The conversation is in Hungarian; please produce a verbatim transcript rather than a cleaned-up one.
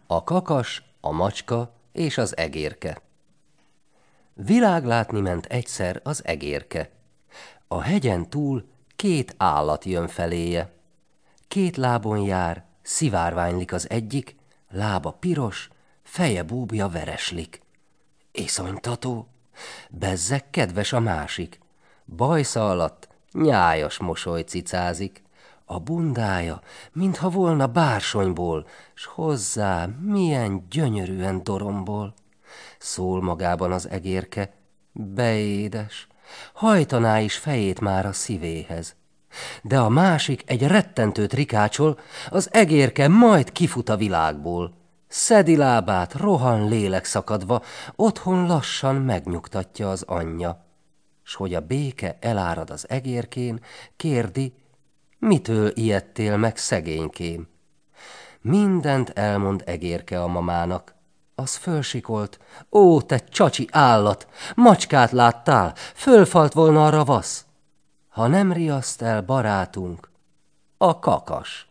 A kakas, a macska és az egérke. Világlátni ment egyszer az egérke. A hegyen túl két állat jön feléje. Két lábon jár, szivárványlik az egyik, lába piros, feje búbja vereslik. Iszonytató, bezzeg kedves a másik. Bajsza alatt nyájas mosoly cicázik. A bundája, mintha volna bársonyból, s hozzá milyen gyönyörűen dorombol. Szól magában az egérke, beédes, hajtaná is fejét már a szívéhez. De a másik egy rettentőt rikácsol, az egérke majd kifut a világból. Szedi lábát, rohan lélekszakadva, otthon lassan megnyugtatja az anyja. S hogy a béke elárad az egérkén, kérdi, mitől ijedtél meg, szegénykém? Mindent elmond egérke a mamának. Az fölsikolt, ó, te csacsi állat, macskát láttál, fölfalt volna a ravasz. Ha nem riaszt el barátunk, a kakas.